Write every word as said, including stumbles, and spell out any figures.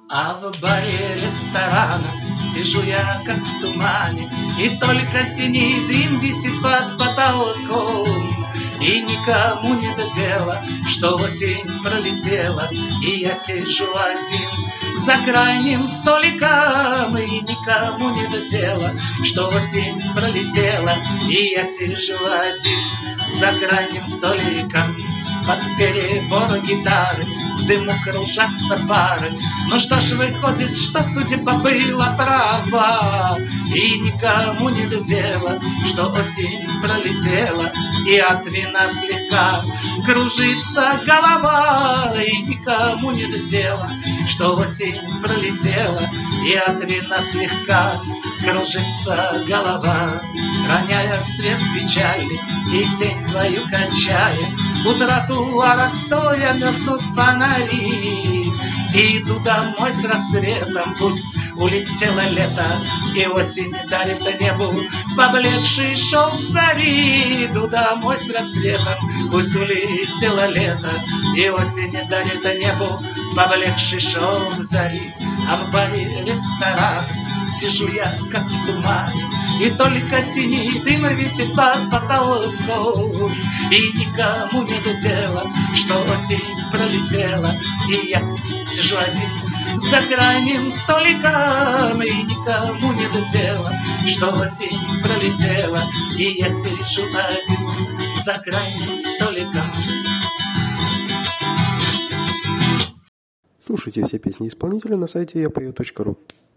А в баре ресторана сижу я как в тумане, и только синий дым висит под потолком. И никому не до дела, что осень пролетела, и я сижу один за крайним столиком. И никому не до дела, что осень пролетела, и я сижу один за крайним столиком. Под перебор гитары в дыму кружатся пары. Ну что ж, выходит, что судьба была права, и никому не до дела, что осень пролетела, и от вина слегка кружится голова. И никому не до дела, что осень пролетела, и от вина слегка кружится голова. Роняя свет печальный и тень твою качая, у тротуара стоя мерзнут фонари. Иду домой с рассветом, пусть улетело лето, и осень дарит небу поблекший шелк зари. Иду домой с рассветом, пусть улетело лето, и осень дарит небу поблекший шелк зари. А в баре ресторан сижу я как в тумане, и только синий дым висит под потолком. И никому не до дела, что осень пролетела, и я сижу один за крайним столиком. И никому не до дела, что осень пролетела, и я сижу один за крайним столиком. Слушайте все песни исполнителя на сайте я пою точка ру.